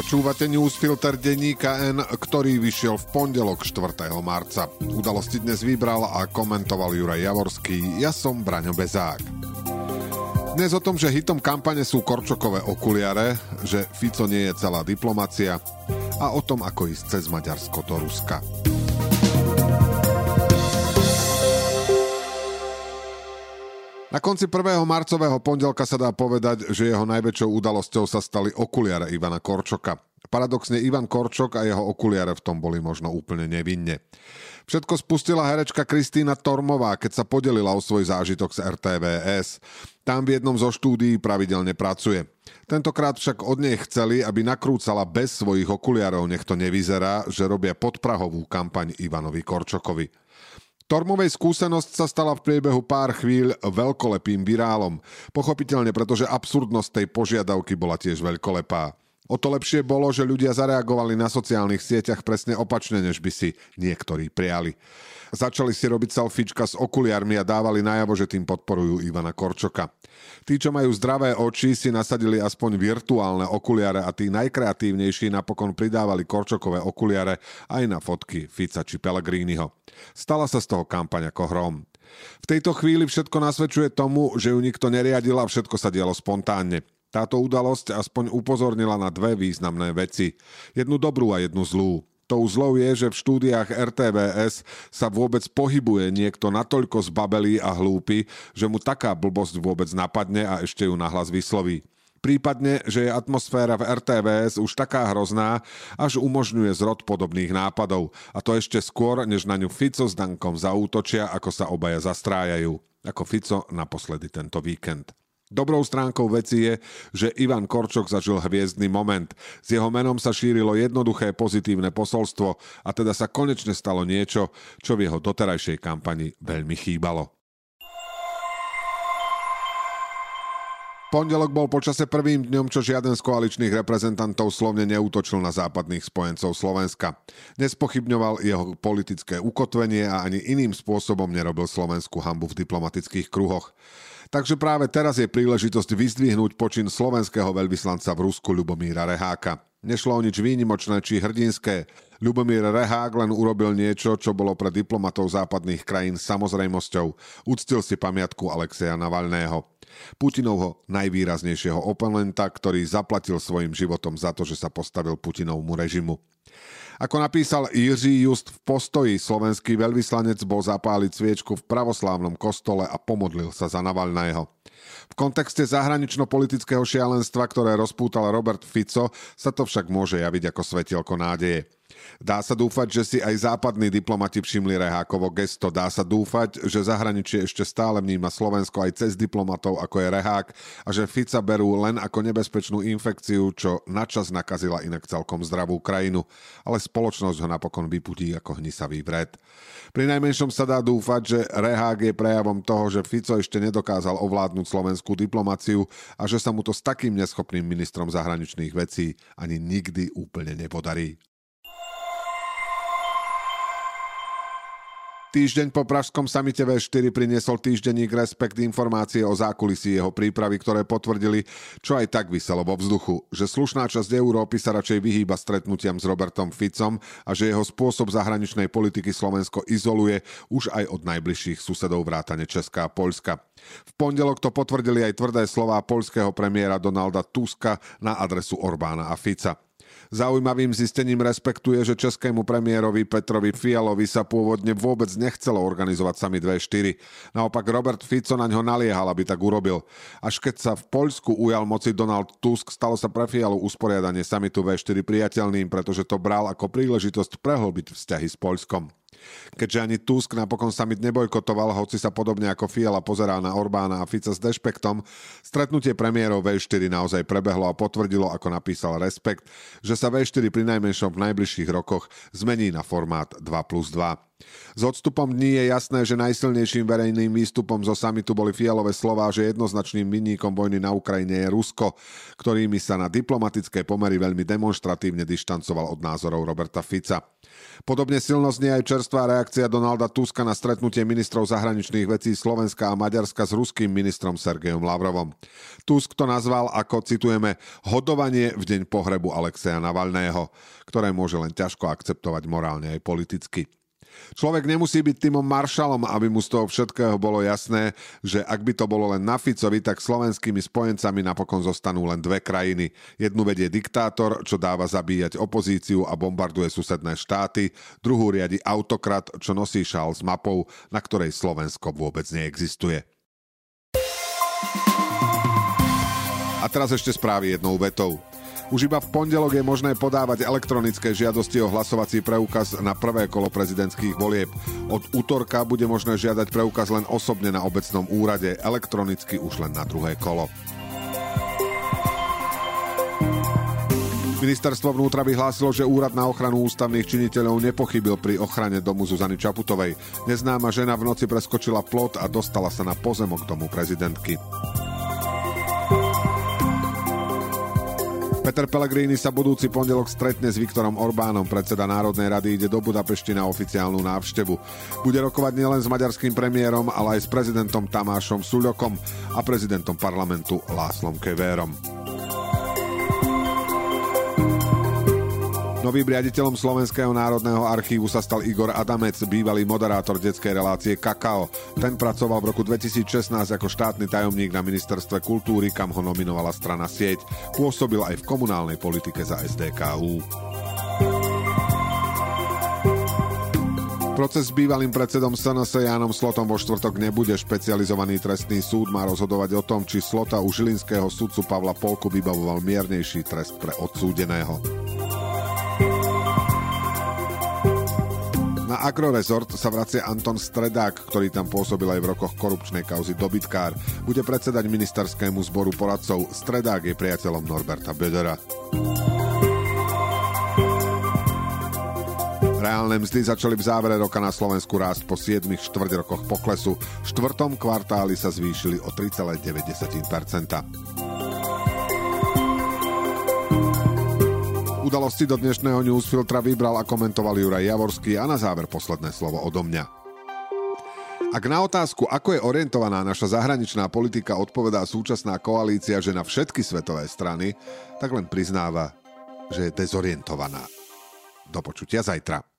Počúvate newsfilter denníka N, ktorý vyšiel v pondelok 4. marca. Udalosti dnes vybral a komentoval Juraj Javorský, ja som Braňo Bezák. Dnes o tom, že hitom kampane sú korčokové okuliare, že Fico nie je celá diplomacia a o tom, ako ísť cez Maďarsko do Ruska. Na konci 1. marcového pondelka sa dá povedať, že jeho najväčšou udalosťou sa stali okuliare Ivana Korčoka. Paradoxne Ivan Korčok a jeho okuliare v tom boli možno úplne nevinne. Všetko spustila herečka Kristýna Tormová, keď sa podelila o svoj zážitok z RTVS. Tam v jednom zo štúdií pravidelne pracuje. Tentokrát však od nej chceli, aby nakrúcala bez svojich okuliarov, nech to nevyzerá, že robia podprahovú kampaň Ivanovi Korčokovi. Tormovej skúsenosť sa stala v priebehu pár chvíľ veľkolepým virálom. Pochopiteľne, pretože absurdnosť tej požiadavky bola tiež veľkolepá. O to lepšie bolo, že ľudia zareagovali na sociálnych sieťach presne opačne, než by si niektorí priali. Začali si robiť selfiečka s okuliarmi a dávali najavo, že tým podporujú Ivana Korčoka. Tí, čo majú zdravé oči, si nasadili aspoň virtuálne okuliare a tí najkreatívnejší napokon pridávali Korčokové okuliare aj na fotky Fica či Pellegriniho. Stala sa z toho kampaň ako hrom. V tejto chvíli všetko nasvedčuje tomu, že ju nikto neriadil a všetko sa dialo spontánne. Táto udalosť aspoň upozornila na dve významné veci. Jednu dobrú a jednu zlú. Tou zlou je, že v štúdiách RTVS sa vôbec pohybuje niekto natoľko zbabelý a hlúpy, že mu taká blbosť vôbec napadne a ešte ju nahlas vysloví. Prípadne, že je atmosféra v RTVS už taká hrozná, až umožňuje zrod podobných nápadov. A to ešte skôr, než na ňu Fico s Dankom zaútočia, ako sa obaja zastrájajú. Ako Fico naposledy tento víkend. Dobrou stránkou veci je, že Ivan Korčok zažil hviezdny moment. S jeho menom sa šírilo jednoduché pozitívne posolstvo a teda sa konečne stalo niečo, čo v jeho doterajšej kampani veľmi chýbalo. Pondelok bol počase prvým dňom, čo žiaden z koaličných reprezentantov slovne neútočil na západných spojencov Slovenska. Nespochybňoval jeho politické ukotvenie a ani iným spôsobom nerobil slovenskú hanbu v diplomatických kruhoch. Takže práve teraz je príležitosť vyzdvihnúť počin slovenského veľvyslanca v Rusku Ľubomíra Reháka. Nešlo o nič výnimočné či hrdinské. Ľubomír Rehák len urobil niečo, čo bolo pre diplomatov západných krajín samozrejmosťou. Uctil si pamiatku Alexeja Navalného. Putinovho najvýraznejšieho oponenta, ktorý zaplatil svojim životom za to, že sa postavil Putinovmu režimu. Ako napísal Jiří Just v Postoji, slovenský veľvyslanec bol zapáliť sviečku v pravoslávnom kostole a pomodlil sa za Navalného. V kontexte zahranično-politického šialenstva, ktoré rozpútal Robert Fico, sa to však môže javiť ako svetielko nádeje. Dá sa dúfať, že si aj západní diplomati všimli Rehákovo gesto. Dá sa dúfať, že zahraničie ešte stále vníma Slovensko aj cez diplomatov, ako je Rehák, a že Fica berú len ako nebezpečnú infekciu, čo načas nakazila inak celkom zdravú krajinu, ale spoločnosť ho napokon vypudí ako hnisavý vred. Pri najmenšom sa dá dúfať, že Rehák je prejavom toho, že Fico ešte nedokázal ovládnuť slovenskú diplomáciu a že sa mu to s takým neschopným ministrom zahraničných vecí ani nikdy úplne nepodarí. Týždeň po pražskom samite V4 priniesol týždenník Respekt informácie o zákulisí jeho prípravy, ktoré potvrdili, čo aj tak viselo vo vzduchu, že slušná časť Európy sa radšej vyhýba stretnutiam s Robertom Ficom a že jeho spôsob zahraničnej politiky Slovensko izoluje už aj od najbližších susedov vrátane Česka a Poľska. V pondelok to potvrdili aj tvrdé slová poľského premiéra Donalda Tuska na adresu Orbána a Fica. Zaujímavým zistením Respektu je, že českému premiérovi Petrovi Fialovi sa pôvodne vôbec nechcelo organizovať summit V4. Naopak Robert Fico na ňo naliehal, aby tak urobil. Až keď sa v Poľsku ujal moci Donald Tusk, stalo sa pre Fialu usporiadanie summitu V4 priateľným, pretože to bral ako príležitosť prehlbiť vzťahy s Poľskom. Keďže ani Tusk napokon summit nebojkotoval, hoci sa podobne ako Fiala pozerá na Orbána a Fica s dešpektom, stretnutie premiérov V4 naozaj prebehlo a potvrdilo, ako napísal Respekt, že sa V4 pri najmenšom v najbližších rokoch zmení na formát 2+2. S odstupom dní je jasné, že najsilnejším verejným výstupom zo samitu boli Fialove slová, že jednoznačným vinníkom vojny na Ukrajine je Rusko, ktorými sa na diplomatické pomery veľmi demonštratívne dištancoval od názorov Roberta Fica. Podobne silno znie aj čerstvá reakcia Donalda Tuska na stretnutie ministrov zahraničných vecí Slovenska a Maďarska s ruským ministrom Sergejom Lavrovom. Tusk to nazval ako, citujeme, hodovanie v deň pohrebu Alexeja Navalného, ktoré môže len ťažko akceptovať morálne aj politicky. Človek nemusí byť Timom Marshallom, aby mu z toho všetkého bolo jasné, že ak by to bolo len na Ficovi, tak slovenskými spojencami napokon zostanú len dve krajiny. Jednu vedie diktátor, čo dáva zabíjať opozíciu a bombarduje susedné štáty, druhú riadi autokrat, čo nosí šál s mapou, na ktorej Slovensko vôbec neexistuje. A teraz ešte správy jednou vetou. Už iba v pondelok je možné podávať elektronické žiadosti o hlasovací preukaz na prvé kolo prezidentských volieb. Od utorka bude možné žiadať preukaz len osobne na obecnom úrade, elektronicky už len na druhé kolo. Ministerstvo vnútra vyhlásilo, že Úrad na ochranu ústavných činiteľov nepochybil pri ochrane domu Zuzany Čaputovej. Neznáma žena v noci preskočila plot a dostala sa na pozemok domu prezidentky. Peter Pellegrini sa budúci pondelok stretne s Viktorom Orbánom. Predseda Národnej rady ide do Budapešti na oficiálnu návštevu. Bude rokovať nielen s maďarským premiérom, ale aj s prezidentom Tamášom Suľokom a prezidentom parlamentu Lászlom Kövérom. Novým riaditeľom Slovenského národného archívu sa stal Igor Adamec, bývalý moderátor detskej relácie Kakao. Ten pracoval v roku 2016 ako štátny tajomník na ministerstve kultúry, kam ho nominovala strana Sieť. Pôsobil aj v komunálnej politike za SDKU. Proces s bývalým predsedom SNS Jánom Slotom vo štvrtok nebude. Špecializovaný trestný súd má rozhodovať o tom, či Slota u žilinského sudcu Pavla Polku vybavoval miernejší trest pre odsúdeného. Na Agrorezort sa vracia Anton Stredák, ktorý tam pôsobil aj v rokoch korupčnej kauzy Dobytkár. Bude predsedať ministerskému zboru poradcov. Stredák je priateľom Norberta Bödera. Reálne mzdy začali v závere roka na Slovensku rásť po 7 štvrťrokoch poklesu. V štvrtom kvartáli sa zvýšili o 3,9%. Udalosti do dnešného newsfiltra vybral a komentoval Juraj Javorský a na záver posledné slovo odo mňa. Ak na otázku, ako je orientovaná naša zahraničná politika, odpovedá súčasná koalícia, že na všetky svetové strany, tak len priznáva, že je dezorientovaná. Do počutia zajtra.